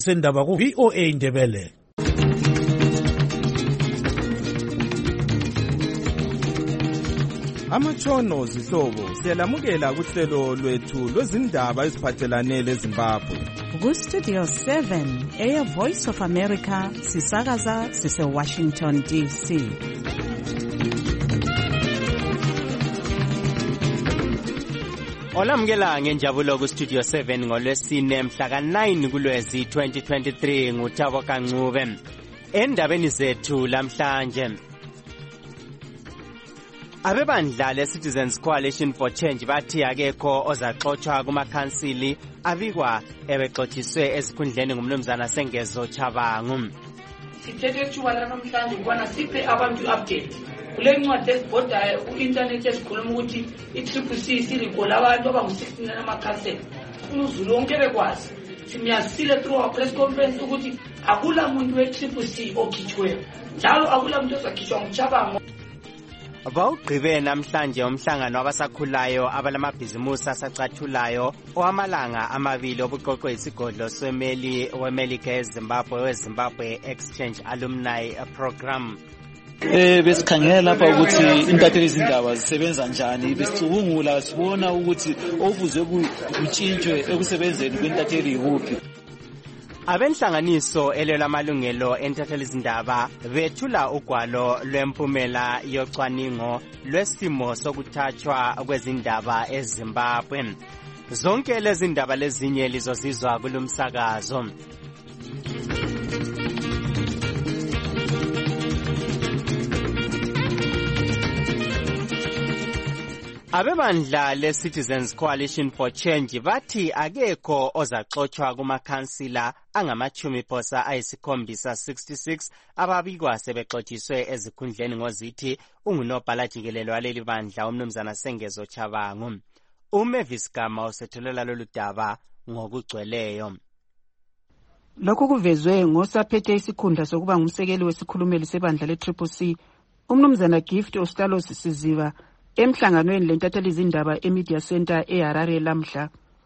sendaba ku VOA Indebele. Amatshono zihlobo siyalamukela kuhlelo lwethu lwezindaba eziphathelane leZimbabwe. Ku Studio 7 Air Voice of America sisakaza sise Washington DC. Olamukela ngenjabulo ku Studio 7 ngolwesine mhla ka9 kuLwezi 2023 nguThabo Kancube. Endabeni zethu lamhlanje, abebandla le-Citizens Coalition for Change bathi akekho ozaxothwa kumakhansili abikwa ebexothiswe esikhundleni ngumnumzana Sengezo Chabangu. Sithethe ethuba lanamhlanje ukubana siphe abantu update kule ncwadi esibhodayo ku-internet esikhuluma ukuthi i-CCC sirikola abantu abangu-16 namakhansela. UZulu wonke bekwazi simyasile through our press conference ukuthi akula muntu we-CCC okhitshweyo, njalo akula muntu ozakhitshwa nguChabangu. Bawugqibe namhlanje umhlangano wabasakhulayo abalamabhizimusi asacathulayo owamalanga amabili obuqoqwe isigodlo weMelika eZimbabwe weZimbabwe Exchange Alumni Program. Besikhangela lapha ukuthi intatheli izindaba zisebenza njani, besicubungula sibona ukuthi okuvuzwe kutshintshwe ekusebenzeni kwentatheli ikuphi. Abenhlanganiso elelamalungelo entatheli izindaba bethula ugwalo lwempumela yocwaningo lwesimo sokuthathwa kwezindaba eZimbabwe. Zonke lezi ndaba lezinye lizozizwa kulumsakazo. Abebandla le-Citizens Coalition for Change bathi akekho ozaxothwa kumakhansila angama-76 ababikwa sebexothiswe ezikhundleni ngozithi ungunobhala jikelele waleli bandla umnumzana Sengezo Chabangu. uMavis Gama usethulela lolu daba ngokugcweleyo. Lokhu kuvezwe ngosaphethe isikhundla sokuba ngumsekeli wesikhulumeli sebandla le-CCC umnumzana Gift Ostalos Siziva emhlanganweni lentatheli izindaba eMedia Center eHarare lamhla.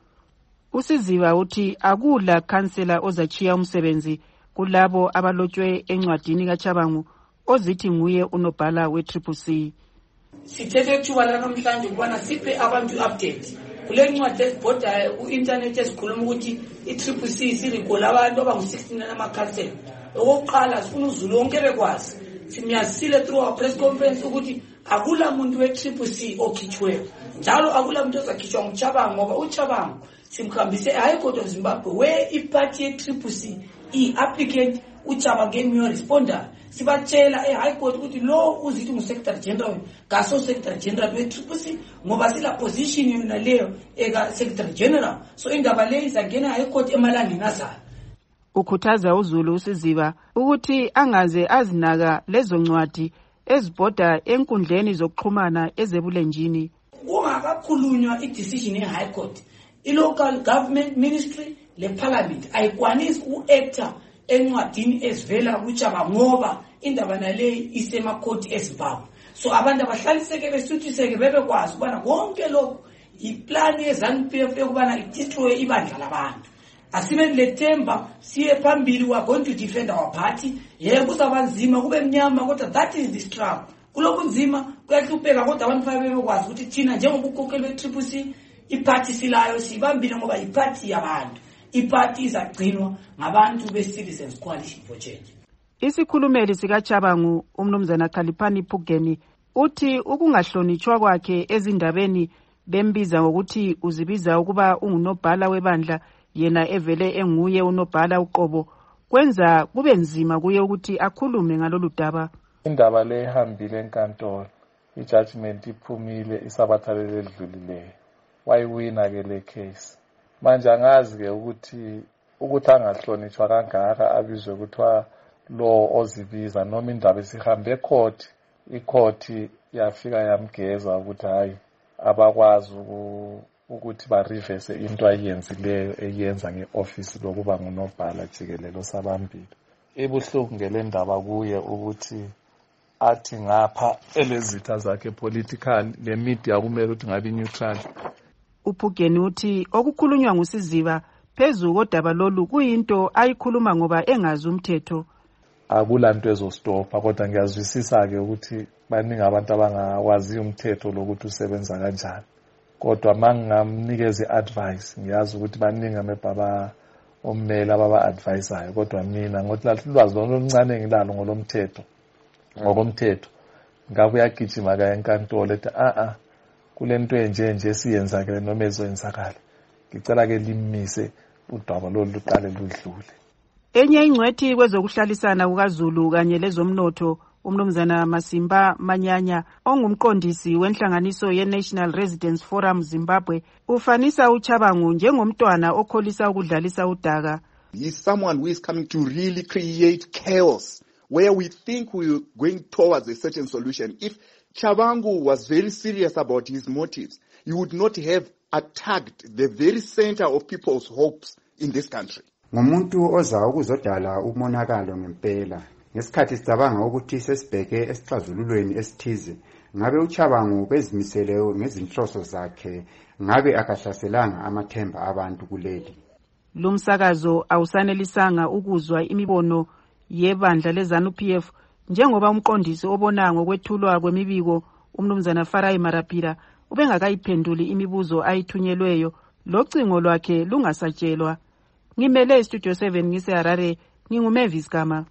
USiziva uthi akula khansela ozachiya umsebenzi kulabo abalotshwe encwadini kaChabangu ozithi nguye unobhala we-CCC. Sithethe ethuba lanamhlanje ukubana siphe abantu update kule ncwadi esibhodayo ku-internet esikhuluma ukuthi i-CCC sirikola abantu abangu-16 namakhansela. Okokuqala sifuna uZulu wonke bekwazi simyasile through our press conference ukuthi akula muntu we-CCC okhitshweyo, njalo akula muntu ozakhitshwa nguChabangu ngoba uChabangu simkhambise eHigh Court of Zimbabwe where iparty ye-CCC i-applicant uChabangu gave me a responder. Sibatshela eHigh Court ukuthi lo uzithi ngu-Secretary General kaso Secretary General we-CCC ngoba sila position yona leyo eka Secretary General. So indaba leyo izangena eHigh Court emalangeni azayo. Ukhuthaza uZulu uSiziva ukuthi angaze azinaka lezo ncwadi ezibhoda enkundleni zokuxhumana ezebulenjini. Ungakakhulunywa i-decision ye-High Court, i-local government ministry le-parliament ayikwanisi u-actor encwadini ezivela kuChabangu ngoba indaba naleyi isemakhoti eZimbabwe. So abantu abahlaliseke besuthiseke bebekwazi ukubana konke lokhu iplani ye-ZANU-PF yokubana idestroye ibandla labantu. Asibe lethemba siye phambili, we are going to defend our party. Yebo kuzaba nzima kube mnyama kodwa that is the struggle. Kulokhu nzima kuyahlupheka kodwa abantu bebekwazi ukuthi thina njengobukhokheli be-CCC iparty silayo sibambile ngoba iparty yabantu. Iparty izagcinwa ngabantu be-Citizens Coalition for Change. Isikhulumeli sikaChabangu umnumzana Khaliphani Phugeni uthi ukungahlonitshwa kwakhe ezindabeni bembiza ngokuthi uzibiza ukuba ungunobhala webandla yena evele enguye unobhala uqobo kwenza kube nzima kuye ukuthi akhulume ngalolu daba. Indaba le ihambile enkantolo, i-judgment iphumile isabathalele edlulileyo, wayiwina ke le case. Manje angazi ke ukuthi angahlonitshwa kangaka abizwe kuthiwa lo ozibiza noma indaba esihambe ecourt, icourt yafika yamgeza ukuthi hayi abakwazi ukuthi ba-reverse into ayenzileyo eyenza nge-office lokuba ngunobhala jikelele osabambile. Ebuhlungu ngele ndaba kuye ukuthi athi ngapha elezitha zakhe political le media kumele ukuthi ngabe neutral. uPhugeni uthi okukhulunywa nguSiziva phezu kodaba lolu kuyinto ayikhuluma ngoba engazi umthetho. Akulanto ezostopha kodwa ngiyazwisisa-ke ukuthi baningi abantu abangakwazi umthetho lokuthi usebenza kanjani. Kodwa mangingamnikeza i-advice ngiyazi ukuthi baningi amebaba ommeli ababa-advisayo kodwa mina ngothi ulwazi oluncane engilalo ngokomthetho ngakuyagijima kaya enkantolo ethi kule nto enje siyenzakele noma ezoyenzakala. Ngicela-ke limise udaba lolu luqale ludlule. Enye ingcwethi kwezokuhlalisana kukaZulu kanye lezomnotho umnumzana Masimba Manyanya ongumqondisi wenhlanganiso ye-National Residents Forum Zimbabwe ufanisa uChabangu njengomntwana okholisa ukudlalisa udaka. He is someone who is coming to really create chaos where we think we are going towards a certain solution. If Chabangu was very serious about his motives, he would not have attacked the very center of people's hopes in this country. Ngumuntu oza ukuzodala umonakalo ngempela. Ngesikhathi sicabanga ukuthi sesibheke esixazululweni esithize, ngabe uChabangu bezimisele ngezinhloso zakhe, ngabe akahlaselanga amathemba abantu kuleli. Lumsakazo awusanelisanga ukuzwa imibono yebandla leZANU-PF njengoba umqondisi obona ngokwethulwa kwemibiko umnumzana Farai Marapira ubengakayiphenduli imibuzo ayithunyelweyo, locingo lwakhe lungasatshelwa. Ngimele Studio 7 ngiseHarare, nginguMavis Gama.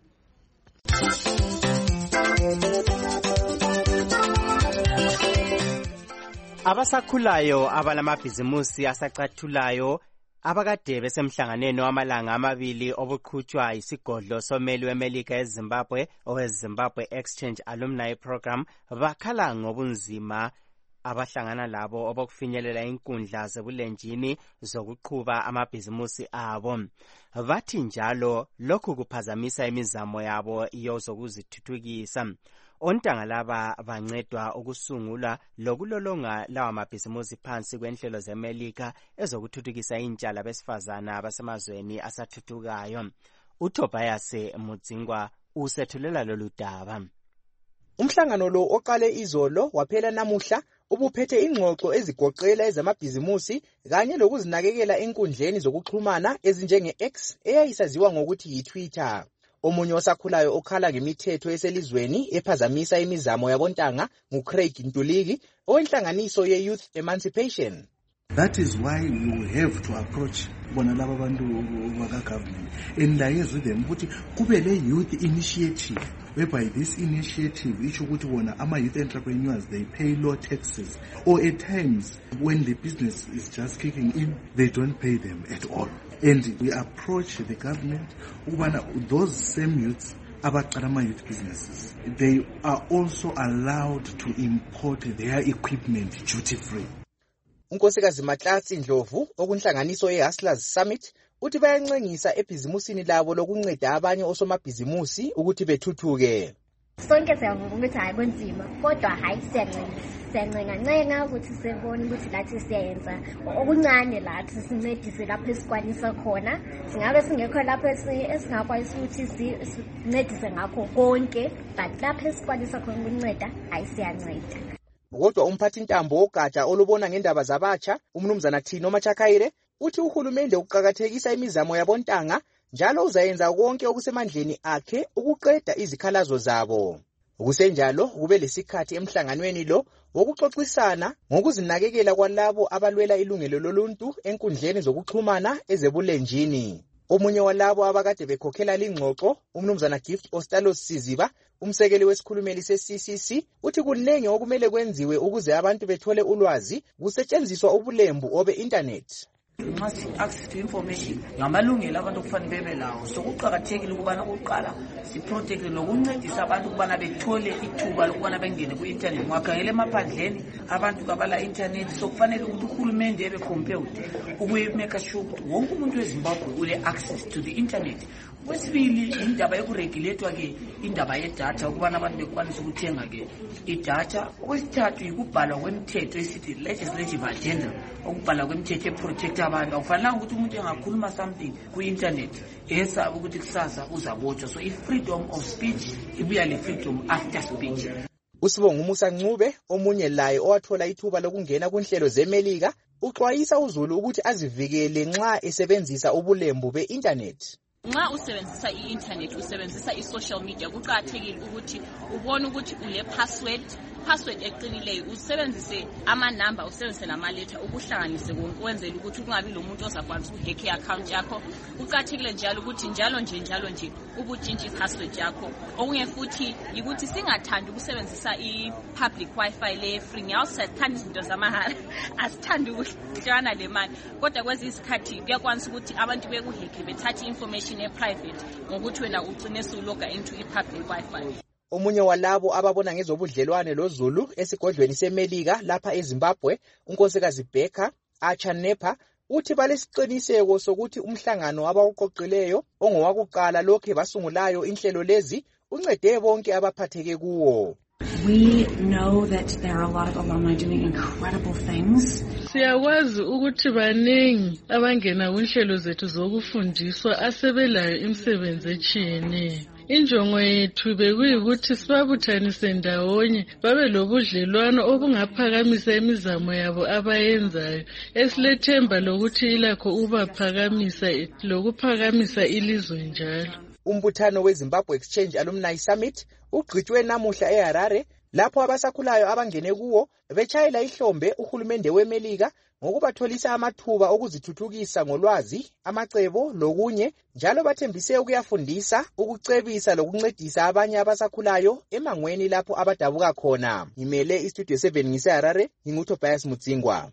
Abasakhulayo abalamabhizimusi asacathulayo abakade besemhlanganweni wamalanga amabili obuqhutshwa isigodlo someli weMelika eZimbabwe oweZimbabwe Exchange Alumni Program bakhala ngobunzima abahlangana labo obokufinyelela inkundla zebulenjini zokuqhuba amabhizimusi abo. Bathi njalo lokhu kuphazamisa imizamo yabo yozokuzithuthukisa. Ontanga laba bancedwa ukusungula lokulolonga lawa mabhizimusi phansi kwenhlelo zeMelika ezokuthuthukisa intsha labesifazana abasemazweni asathuthukayo. uTobias Mudzingwa usethulela lolu daba. Umhlangano lo oqale izolo waphela namuhla ubuphethe ingxoxo ezigoqela ezamabhizimusi kanye lokuzinakekela enkundleni zokuxhumana ezinjenge-X eyayisaziwa ngokuthi yiTwitter. Omunye osakhulayo okhala ngemithetho eselizweni ephazamisa imizamo yabontanga nguCraig Ntuliki owenhlanganiso ye-Youth Emancipation. That is why you have to approach bona laba bantu baka government and liaise with them ukuthi kube le youth initiative, whereby this initiative isho ukuthi bona ama youth entrepreneurs they pay low taxes, or at times when the business is just kicking in they don't pay them at all. And we approach the government ukubana those same youths abaqala ama youth businesses, they are also allowed to import their equipment duty free. Unkosikazi Matlatsi Ndlovu okunhlanganiso ye-Hustlers Summit uthi bayancengisa ebhizimusini labo lokunceda abanye osomabhizimusi ukuthi bethuthuke. Sonke siyavuka ukuthi hayi konzima kodwa hayi siyancenga ukuthi sibone ukuthi lathi siyenza okuncane lathi sincedise lapho esikwanisa khona. Singabe singekho lapho esingakwazi ukuthi sincedise ngakho konke, but lapho esikwanisa khona ukunceda hayi siyanceda. Kodwa umphathi ntambo ogatsha olubona ngendaba zabatsha umnumzana Thino Machakaire uthi uhulumende uqhakathekisa imizamo yabontanga njalo uzayenza konke okusemandleni akhe ukuqeda izikhalazo zabo. Kusenjalo kube lesikhathi emhlanganweni lo wokuxoxisana ngokuzinakekela kwalabo abalwela ilungelo loluntu enkundleni zokuxhumana ezebulenjini. Omunye walabo abakade bekhokhela lingxoxo umnumzana Gift Ostalos Siziba umsekeli wesikhulumeli se-CCC uthi kunenge okumele kwenziwe ukuze abantu bethole ulwazi kusetshenziswa ubulembu obe-internet. Must access to information ngamalungelo abantu okufanele bebe lawo, so kuqhakathekile ukubana ukuqala siprotect nokuncedisa abantu ukubana bethole ithuba lokubana bengene ku-internet. Ngakhangela emaphandleni abantu kabala internet, so kufanele ukuthi uhulumende ebe compelled ukuyimeka sure ukuthi wonke umuntu weZimbabwe ule access to the internet. Kwesibili indaba yokuregulatewa ke indaba yedatha ukubana abantu bekwanisa ukuthenga ke idatha. Okwesithathu ikubhalwa kwemithetho esithi legislative agenda, ukubhalwa kwemithetho eprotect abantu. Akufanele ukuthi umuntu engakhuluma something ku-internet esaba ukuthi kusasa uzabotshwa. So i-freedom of speech ibuya le freedom after speech. Usibonga uMusa Ncube omunye laye owathola ithuba lokungena kunhlelo zeMelika uxwayisa uzulu ukuthi azivikele nxa esebenzisa ubulembu be-internet. Nxa usebenzisa i-internet usebenzisa i-social media kuqakathekile ukuthi ubone ukuthi password eqinileyo, usebenzise ama-number, usebenzise nama-letter, ukuhlanganise ukwenzela ukuthi kungabi lomuntu ozakwanisa ukuhekhe i-account yakho. Kuqakathekile njalo ukuthi njalo nje ukutshintsha i-password yakho. Okunye futhi ukuthi singathandi ukusebenzisa i-public wifi le-free. Ngiyawusithanda izinto zamahala, asithandi ukuhlwana le mali, kodwa kwezi isikhathi kuyakwanisa ukuthi abantu bekuhekhe bethathe information e-private ngokuthi wena ugcine usuloga into i-public wifi. Omunye walabo ababona ngezobudlelwane loZulu esigodlweni seMelika lapha eZimbabwe, unkosikazi Becca Achanepa, uthi balesiqiniseko sokuthi umhlangano abawuqoqileyo ongowakuqala lokho basungulayo inhlelo lezi uncede bonke abaphatheke kuwo. We know that there are a lot of alumni doing incredible things. Siyakwazi ukuthi baningi abangena kunhlelo zethu zokufundiswa asebelayo imisebenzi etshiyeneyo. Injongo yethu bekuyikuthi sibabuthanise ndawonye babe lobudlelwano obungaphakamisa imizamo yabo abayenzayo, esilethemba lokuthi ilakho ubaphakamisa lokuphakamisa ilizwe njalo. Umbuthano weZimbabwe Exchange Alumni Summit ugqitshwe namuhla eHarare, lapho abasakhulayo abangene kuwo betshayela ihlombe uhulumende weMelika ngokubatholisa amathuba okuzithuthukisa ngolwazi, amacebo lokunye, njalo bathembise ukuyafundisa, ukucebisa lokuncedisa abanye abasakhulayo emangweni lapho abadabuka khona. Ngimele iStudio 7 ngiseHarare, nginguTobias Mutsingwa.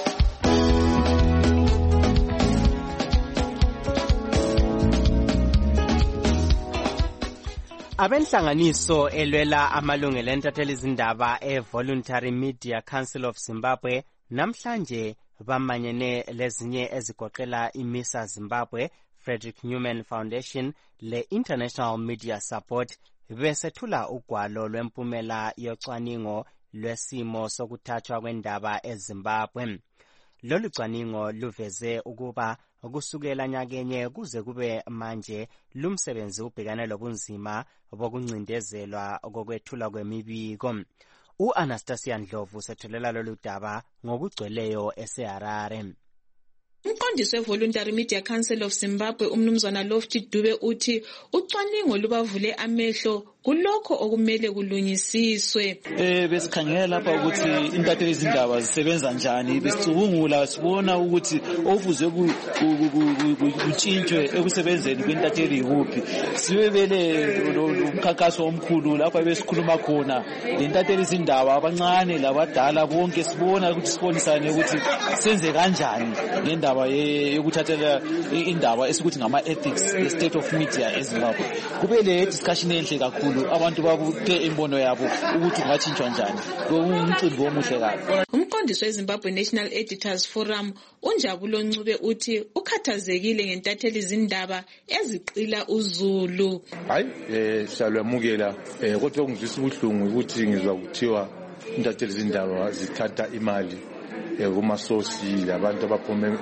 Abenhlanganiso elwela amalungelo entatheli izindaba e-Voluntary Media Council of Zimbabwe namhlanje bamanyene lezinye ezigoqela iMISA Zimbabwe, Frederick Newman Foundation le-International Media Support besethula ugwalo lwempumela yocwaningo lwesimo sokuthathwa kwendaba eZimbabwe. Lolu cwaningo luveze ukuba kusukela nyakenye kuze kube manje lumsebenzi ubhekane lobunzima bokuncindezelwa kokwethula kwemibiko. U-Anastasia Ndlovu sethulela lolu daba ngokugcweleyo eseHarare. Umqondisi we-Voluntary Media Council of Zimbabwe umnumzana Lofty Dube uthi ucwaningo lubavule amehlo kulokho okumele kulungisiswe. Besikhangela lapha ukuthi intatheli izindaba zisebenza njani, besicubungula sibona ukuthi ofuzwe kutshintshwe ekusebenzeni kwentatheli ikuphi. Sibebele umkhankaso omkhulu lapha besikhuluma khona lentatheli izindaba abancane labadala bonke sibona ukuthi sibonisane ukuthi senze kanjani ngendaba yokuthathela indaba esikuthi ngama ethics the state of media eZimbabwe. Kube le discussion enhle kakhulu, abantu babuthe imbono yabo ukuthi kungatshintshwa njani. Umcimbi omuhle kakhulu. Umqondisi weZimbabwe National Editors Forum uNjabulo Ncube uthi ukhathazekile ngentatheli izindaba eziqila uZulu. Hayi siyalwamukela kodwa kungizwisa ubuhlungu ukuthi ngizwa kuthiwa intatheli izindaba zithatha imali kumasosi labantu abaphuma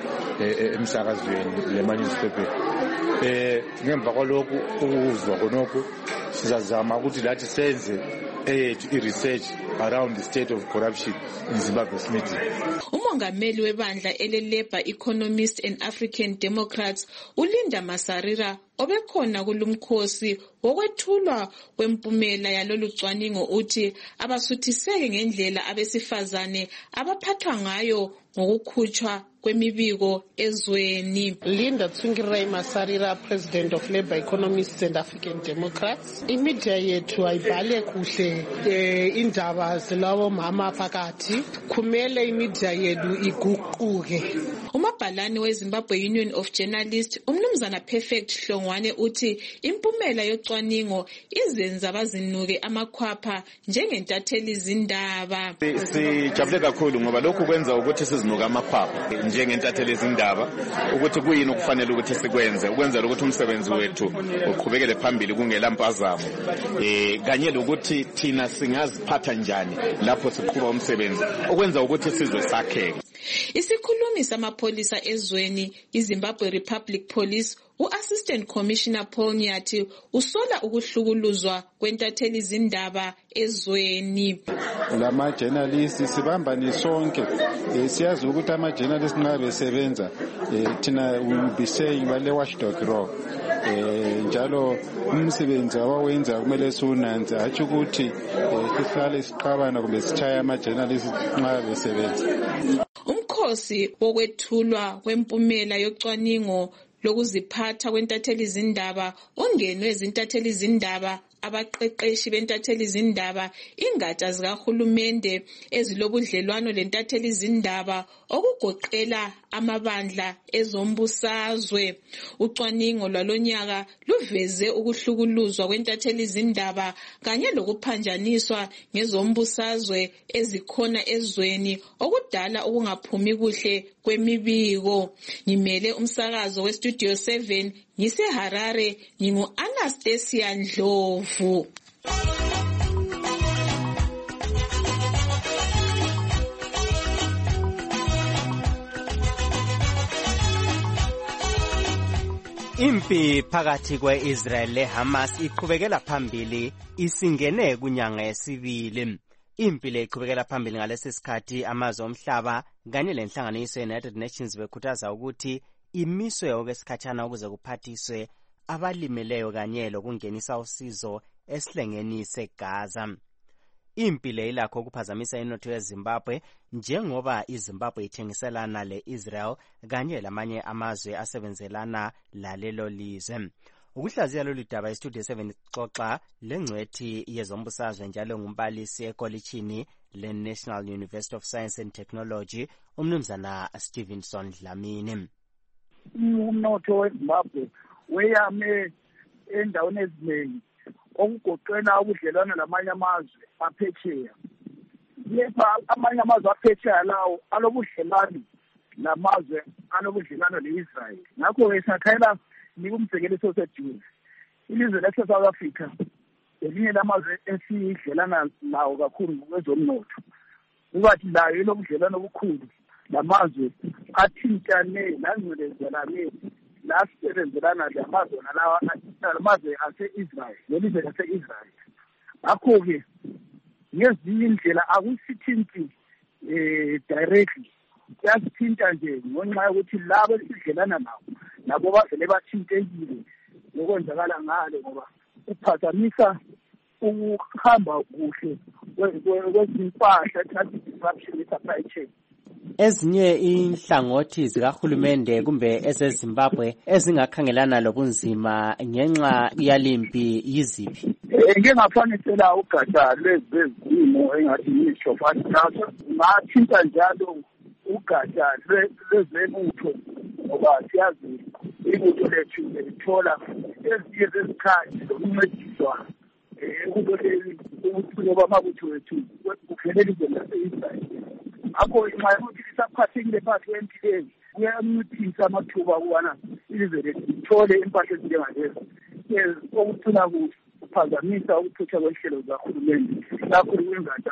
emsakazweni le-newspaper. Ngemva kwalokhu ukuzwa khonokho sizazama ukuthi lathi senze i-research around the state of corruption in Zimbabwe's media. Umongameli webandla ele-Labour Economists and African Democrats uLinda Masarira obekhona kulumkhosi wokwethulwa kwempumela yalolu cwaningo uthi abasuthiseke ngendlela abesifazane abaphathwa ngayo ngokukhutshwa kwemibiko ezweni. Linda Tsvangirai Masarira, President of Labour Economists and African Democrats. Imedia yethu ayibhale kuhle indaba zalawo mama phakathi. Kumele imedia yethu iguquke. Umabhalani weZimbabwe Union of Journalists umnumzana Perfect Hlongwane uthi impumela yocwaningo izenza bazinuke amakhwapha njengentatheli izindaba. Sijabule kakhulu ngoba lokhu kwenza ukuthi sizinuke amakhwapha njengentatheli izindaba, ukuthi kuyini okufanele ukuthi sikwenze ukwenzela ukuthi umsebenzi wethu uqhubekele phambili kungela mpazamo, kanye lokuthi thina singaziphatha njani lapho siqhuba umsebenzi okwenza ukuthi sizwe sakheke. Isikhulumi samapholisa ezweni iZimbabwe Republic Police u-Assistant Commissioner Paul Nyathi usola ukuhlukuluzwa kwentatheli zindaba ezweni. Lama journalists sibambani sonke siyazi ukuthi ama journalists nxa besebenza thina we will be saying bale watchdog role njalo umsebenzi abawenza kumele siwunanze hatshi ukuthi sihlale siqabana kumbe sichaya ama journalists nxa besebenza. Umkhosi wokwethulwa kwempumela yocwaningo lokuziphatha kwentatheli zindaba ongenwe izintatheli zindaba abaqeqeshi bentatheli zindaba ingatsha zikahulumende ezilobudlelwano lentatheli zindaba okugoqela amabandla ezombusazwe. Ucwaningo lwalonyaka luveze ukuhlukuluzwa kwentatheli zindaba kanye lokuphanjaniswa ngezombusazwe ezikhona ezweni okudala ukungaphumi kuhle kwemibiko. Ngimele umsakazo weStudio 7 ngiseHarare ngingu-Anastasia Ndlovu. Impi phakathi kwe-Israel leHamas iqhubekela phambili isingene kunyanga yesibili. Impi le iqhubekela phambili ngalesi sikhathi amazwe omhlaba kanye lenhlanganiso ye-United Nations bekhuthaza ukuthi imiswe okwesikhatshana ukuze kuphathiswe abalimeleyo kanye lokungenisa usizo esihlengeni seGaza. Impi le ilakho ukuphazamisa inotho yeZimbabwe njengoba iZimbabwe ithengiselana le-Israel kanye lamanye amazwe asebenzelana lalelo lizwe. Ukuhlaziya lolu daba iStudio 7 xoxa lengcwethi yezombusazwe njalo ngumbalisi ekolitshini le-National University of Science and Technology umnumzana Stevenson Dlamini. Umnotho weZimbabwe weyame endaweni eziningi okugoqela ubudlelwano lamanye amazwe aphetsheya. Lapha amanye amazwe aphetsheya lawo alobudlelwano namazwe alobudlelwano le-Israel. Ngakho siyakhayela nikumzekeliso seduze. Ilizwe lase-South Africa elinye lamazwe esidlelana lawo kakhulu kwezomnotho. Ukuthi layo ilobudlelwano obukhulu lamazwe athintane langcelezelane lasebenzelana lamazwe nalawa amazwe ase-Israel lelizwe lase-Israel. Ngakho-ke ngezinye indlela akusithinti directly kuyasithinta nje ngenxa yokuthi labo esidlelana nabo bavele bathintekile ngokwenzakala ngale ngoba kuphazamisa ukuhamba kuhle kwezimpahla traffic disruption supply chain. Ezinye inhlangothi zikahulumende kumbe ezeZimbabwe ezingakhangelana lobunzima ngenxa yalimpi yiziphi? Ngeke ngafanisela ugatsha lwezimo engathi yisho fasithatha ngathinta njalo ugatsha lwezebutho ngoba siyazi ibutho lethu lithola ezinye zezikhathi zokuncediswa ekuboneni ukuthi amabutho wethu kuvele ilizwe lase-Israel. Akho nxa ukuthi lisaphathekile phakathi kwempilweni kuyanciphisa amathuba ukubana ilizwe lethu lithole impahla ezinjengalezo okuthina kuphazamisa ukuthutha kwenhlelo zahulumende kakhulu kwingatsha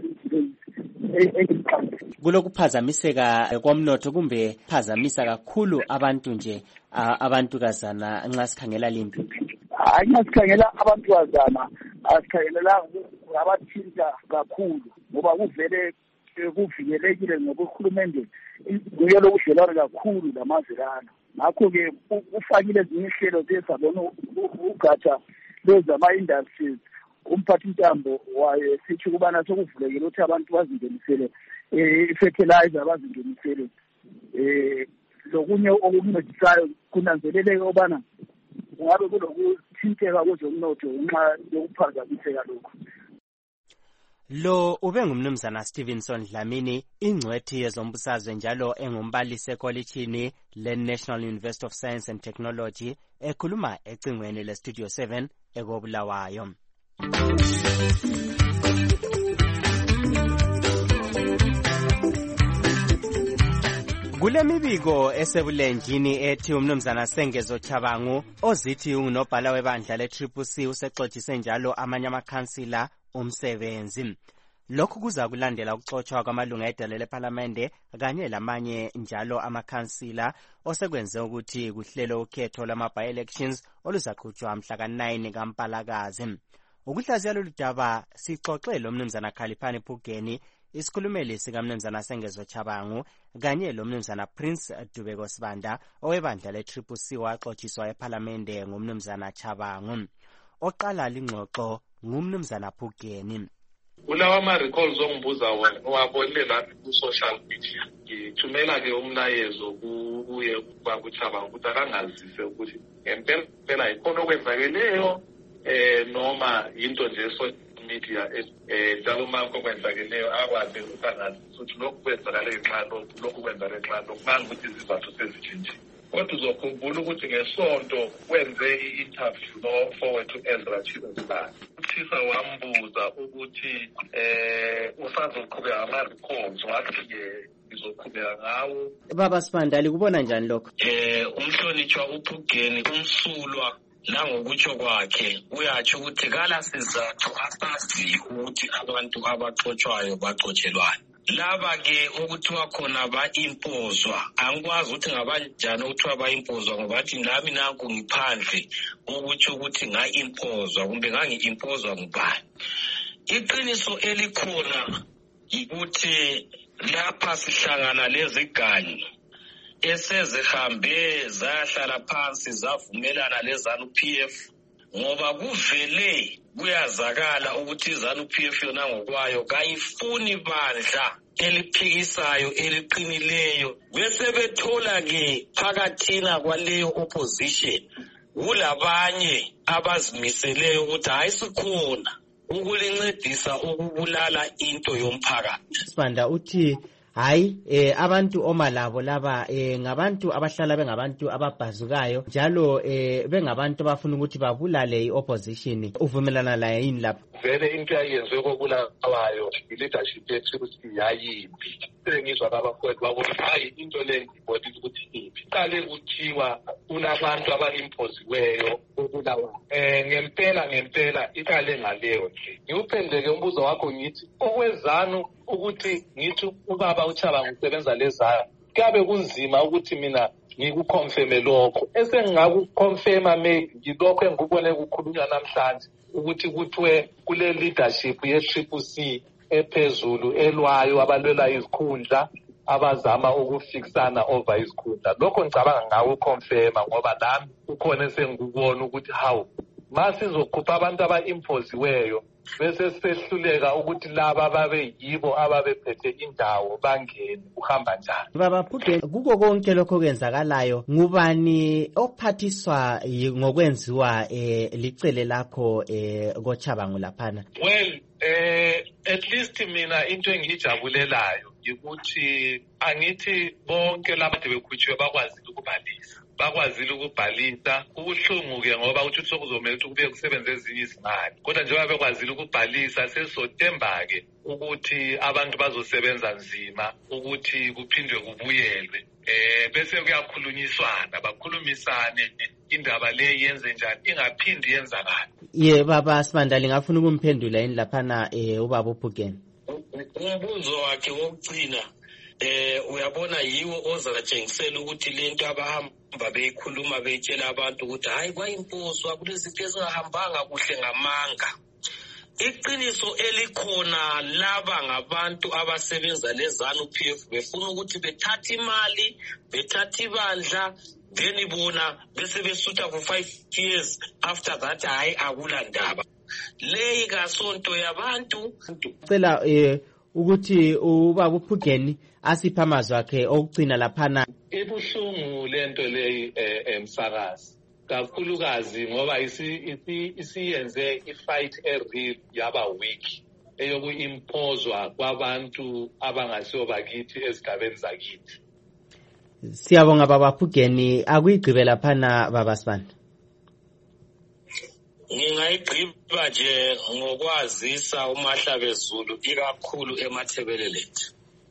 eziqanile. Kulokuphazamiseka komnotho kumbe phazamisa kakhulu abantu nje abantukazana nxa sikhangela limpi? Nxa sikhangela abantukazana asikhangelelanga abathinta kakhulu ngoba kuvele kuvikelekile ngoba uhulumende nguye lokudlelwana kakhulu lamazwe lana. Ngakho-ke ufakile ezinye inhlelo zezabona ugatsha lwezama-industries umphathintambo waye sithi ukubana sokuvulekile ukuthi abantu bazingenisele i-fertilizer bazingenisele lokunye okuncedisayo kunanzeleleke ukubana kungabe kulokuthinteka kwezomnotho ngenxa yokuphazamiseka lokhu. Lo ube ngumnumzana Stevenson Dlamini ingcwethi yezombusazwe njalo engumbalisi ekolitshini le-National University of Science and Technology ekhuluma ecingweni le-Studio 7 ekobulawayo. Kulemibiko esebulenjini ethi umnumzana Sengezo Chabangu ozithi ungunobhala webandla le-CCC usexoxise njalo amanye amakhansila umsebenzi. Lokhu kuza kulandela ukuxotshwa kwamalunga edale lePhalamende kanye lamanye njalo amakhansila osekwenze ukuthi kuhlelo ukhetho lwama-by-elections oluzaqhutshwa mhla ka-9 kaMpalakazi. Ukuhlaziya lolu daba sixoxe lomnumzana Khaliphani Phugeni, isikhulumeli sikaMnumzana Sengezo Chabangu kanye lomnumzana Prince Dubeko Sibanda owebandla le-CCC waxotshiswa ePhalamende ngumnumzana Chabangu. Oqala lingxoxo ngumnumzana Phugeni. Kulawa ama-recalls ongibuza wona owabonile lapha ku-social media, ngithumela ke umlayezo kuye kwakuChabangu ukuthi akangazise ukuthi ngempela ikhona okwenzakeleyo noma into nje social media njalo uma okwenzakeleyo akwazi ukuthi angazise ukuthi lokhu kwenzakale ngenxa lokhu kwenzakale ngenxa lokubanga ukuthi izizathu sezitshintshile. Kodwa uzokhumbula ukuthi ngesonto wenze i-interview no-forward Ezra Chibasibanda. Uthisa wambuza ukuthi usazoqhubeka ama-records, wathi-ke ngizoqhubeka ngawo. Baba Sibanda, likubona njani lokho? Umhlonitshwa uPhugeni umsulwa nangokutsho kwakhe uyatsho ukuthi kala sizathu asazi ukuthi abantu abaxotshwayo baxotshelwane. Laba-ke okuthiwa khona ba-impozwa, angikwazi ukuthi ngabanjani okuthiwa ba-impozwa ngoba athi nami nanku ngiphandle okutsho ukuthi nga-impozwa kumbe ngangi-impozwa ngubani. Iqiniso elikhona yikuthi lapha sihlangana leziganyi esezihambe zahlala phansi zavumelana leZANU-PF ngoba kuvele kuyazakala ukuthi iZANU-PF yona ngokwayo kayifuni bandla eliphikisayo eliqinileyo, bese bethola-ke phakathina kwaleyo opposition kulabanye abazimiseleyo ukuthi hayi sikhona ukulincedisa ukubulala into yomphakathi. Sibanda uthi hayi abantu omalabo laba ngabantu abahlala bengabantu ababhazukayo njalo bengabantu abafuna ukuthi babulale i-opposition. Uvumelana laye yini lapho? Vele into yayenziwe kokulawayo i-leadership ye-CCC yayimbi. Sengizwa abafowethu bakuthi hayi into le ngibonile ukuthi iphi. Qale kuthiwa kunabantu aba-imposiweyo ukulawayo. Ngempela iqale ngaleyo nje. Ngiwuphendeke umbuzo wakho ngithi okwezanu ukuthi ngithi ubaba uChabangu usebenza leZANU, kabe kunzima ukuthi mina ngikukonfirme lokho. Esengingakukonfirma ngilokho engikubone kukhulunywa namhlanje ukuthi kuthiwe kule leadership ye-CCC ephezulu elwayo abalwela izikhundla abazama ukufikisana over izikhundla. Lokho ngicabanga ngakukonfirma ngoba nami ukhona esengikubona ukuthi hawu masizokhupha abantu aba-imposiweyo bese sehluleka ukuthi laba babe yibo ababephethe indawo bangene uhamba njani. Baba Phugeni, kuko konke lokho kwenzakalayo ngubani ophathiswa ngokwenziwa licele lakho koChabangu laphana? Well, at least mina into engijabulelayo ukuthi angithi bonke laba bekhutshwe bakwazile ukubhalisa. Ubuhlungu-ke ngoba uthi sokuzomela ukuthi kube kusebenza ezinye izimali, kodwa njengoba bekwazile ukubhalisa sesizothemba-ke ukuthi abantu bazosebenza nzima ukuthi kuphindwe kubuyelwe. Bese kuyakhulunyiswana, bakhulumisane indaba le yenze njani ingaphindi yenzakala. Baba Sibanda, lingafuna ukumphendula yini laphana ubaba uPhugeni? Umbuzo wakhe wokugcina uyabona yiwo ozatshengisela ukuthi lento abahamba beyikhuluma beyitshela abantu ukuthi hayi kwayimpozwa kulezinto ezingahambanga kuhle ngamanga. Iqiniso elikhona laba ngabantu abasebenza leZANU-PF befuna ukuthi bethathe imali, bethathe ibandla, then bona bese besutha for 5 years after that hayi akulandaba. Leyi kasonto yabantu. Cela ukuthi ubaba uPhugeni asipha amazwi akhe okugcina laphana. Ibuhlungu lento leyi emsakazi kakhulukazi ngoba isiyenze ifight real yaba weak eyokuimpozwa kwabantu abangasiyo bakithi ezigabeni zakithi. Siyabonga baba Phugeni, akuyigqibe laphana baba Sibanda. Ngingayigqiba nje ngokwazisa uMahlabezulu ikakhulu eMathebelelethu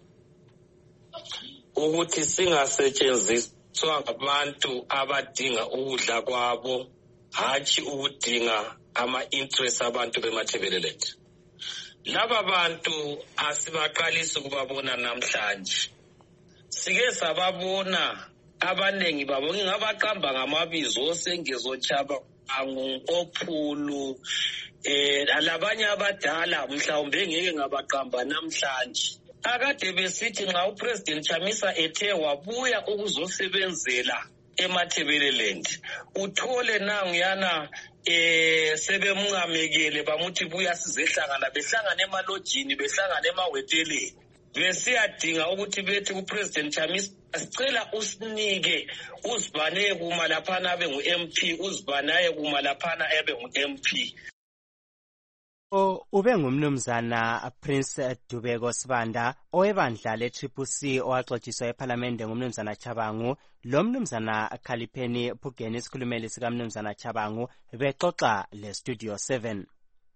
ukuthi singasetshenziswa ngabantu abadinga ukudla kwabo, hatshi ukudinga ama-interest abantu beMathebelelethu. laba bantu asibaqalisi ukubabona namhlanje. Sike sababona abanengi babo ngingabaqamba ngamabizo oSengezo Chabangu, Ophulu, alabanye abadala mhlawumbe ngeke ngabaqamba namhlanje. Akade besithi nxa uPresident Chamisa ethe wabuya ukuzosebenzela eMathebeleland, uthole nanguyana sebemngamekele bamuthi buya sizehlangana, behlangana emalojini, behlangana emaweteleni, besiyadinga ukuthi bethi kuPresident Chamisa sicela usinike uzibane kuma laphana abe ngu-MP, uzibanaye kuma laphana abe ngu-MP. Ube ngumnumzana Prince Dubeko Sibanda owebandla le-CCC owaxotshiswa ePhalamende ngumnumzana Chabangu, lo mnumzana Khalipheni Phugeni isikhulumeli sika mnumzana Chabangu bexoxa le-Studio 7.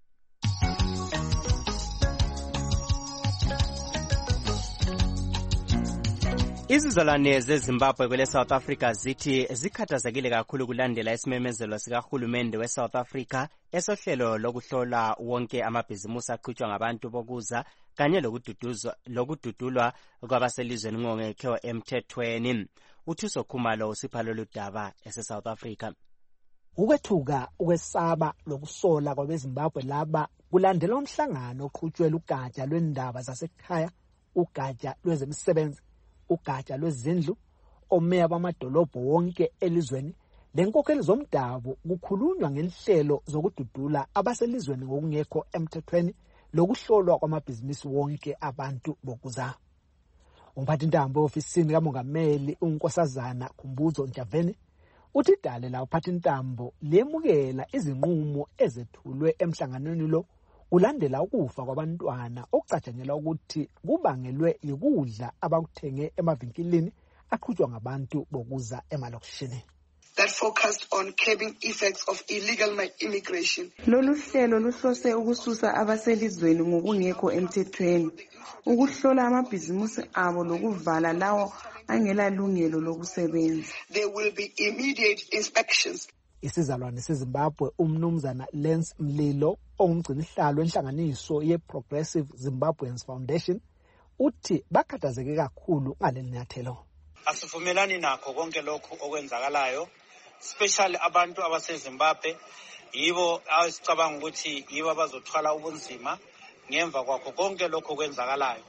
Izizalwane zeZimbabwe kwele South Africa zithi zikhathazekile kakhulu kulandela isimemezelo sikahulumende we-South Africa esohlelo lokuhlola wonke amabhizimusi aqhutshwa ngabantu bokuza kanye lokududulwa kwabaselizweni ngongekho emthethweni. UThuso Khumalo usipha lolu daba ese-South Africa. Ukwethuka ukwesaba lokusola kwabeZimbabwe laba kulandela umhlangano oqhutshwele ugatsha lwendaba zasekhaya, ugatsha lwezemisebenzi, ugatsha lwezindlu, omeya bamadolobho wonke elizweni, lenkokheli zomdabu kukhulunywa ngenhlelo zokududula abaselizweni ngokungekho emthethweni lokuhlolwa kwamabhizinisi wonke abantu bokuza. Umphathintambo ofisini kamongameli uNkosazana Khumbudzo Ntshavheni uthi idale la uphathintambo lemukela izinqumo ezethulwe emhlanganweni lo kulandela ukufa kwabantwana okucatshangelwa ukuthi kubangelwe yikudla abakuthenge emavinkilini aqhutshwa ngabantu bokuza emalokishini. That focused on curbing effects of illegal immigration. Lolu hlelo luhlose ukususa abaselizweni ngokungekho emthethweni, ukuhlola amabhizimusi abo lokuvala lawo angelalungelo lokusebenza. There will be immediate inspections. Isizalwane seZimbabwe umnumzana Lance Mlilo ongumgcinihlalo wenhlanganiso ye-Progressive Zimbabweans Foundation uthi bakhathazeke kakhulu ngaleli nyathelo. Asivumelani nakho konke lokho okwenzakalayo, especially abantu abaseZimbabwe yibo asicabanga ukuthi yibo abazothwala ubunzima ngemva kwakho konke lokho okwenzakalayo.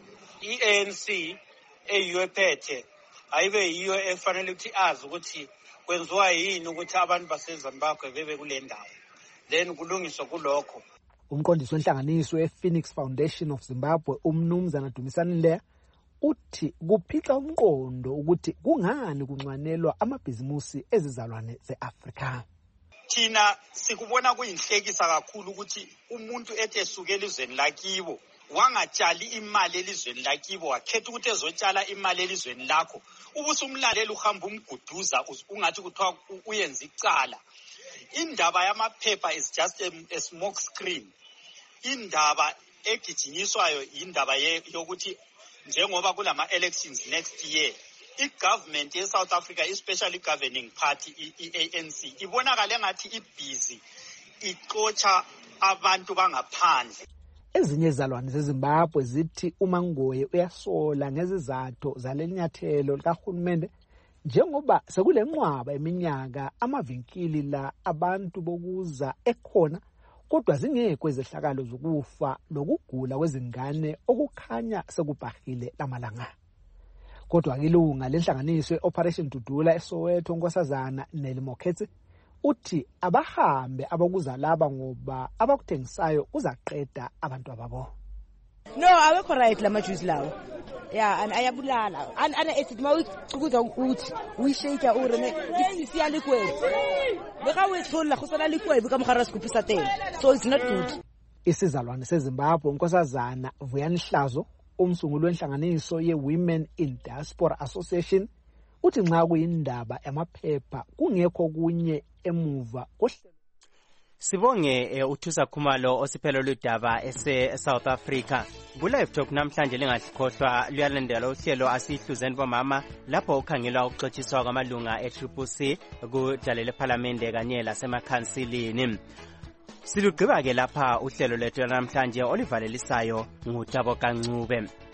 I-ANC eyiphethe ayibe yiyo efanele ukuthi azi ukuthi kwenziwa yini ukuthi abantu baseZimbabwe bebe kule ndawo, then kulungiswa kulokho. Umqondisi wenhlanganiso ye-Phoenix Foundation of Zimbabwe umnumzana Dumisani Leya uthi kuphica umqondo ukuthi kungani kuncwanelwa amabhizimusi ezizalwane ze-Afrika. Thina sikubona kuyinhlekisa kakhulu ukuthi umuntu ethe suke elizweni lakibo wangatshali imali elizweni lakibo wakhetha ukuthi ezotshala imali elizweni lakho, ubusumlalela uhamba umguduza ungathi kuthiwa uyenza icala. Indaba yamaphepha is just a smoke screen. Indaba egijinyiswayo indaba yokuthi njengoba kulama elections next year, i-government ye-South Africa, especially governing party i-ANC, ibonakale ngathi ibhizi ixotsha abantu bangaphandle. Ezinye izalwane zeZimbabwe zithi uMangoye uyasola ngezizathu zalenyathelo likahulumende njengoba sekule nqwaba eminyaka amavinkili la abantu bokuza ekhona kodwa zingekho izehlakalo zokufa lokugula kwezingane okukhanya sekubhahile lamalanga. Kodwa kilunga lenhlanganiso ye-Operation Dudula eSoweto Nkosazana Nelimokhetsi uthi abahambe abakuza laba ngoba abakuthengisayo uzaqeda abantu ababo. No, awekho right la majuice lawo. Yeah, and ayabulala. Ana ethi mawucukuza ukuthi uyishake urene isiya likwethu. Beka wethola khosana likwethu kamkhara sikuphisa tena. So it's not good. Isizalwane seZimbabwe Nkosazana Vuyani Hlazo umsunguli wenhlanganiso ye-Women in Diaspora Association uthi nxa kuyindaba yamaphepha kungekho kunye emuva kohlelo. Sibonge uThuso Khumalo osiphelo ludaba ese-South Africa. Kule laptop namhlanje lingakhohlwa luyalandela uhlelo asihluzeni bomama lapho ukhangelwa ukuxotshiswa kwamalunga e-CCC kudala lePhalamende kanye lasemakhansilini. Silugqiba ke lapha uhlelo lethu namhlanje olivalelisayo ngutabo kancube.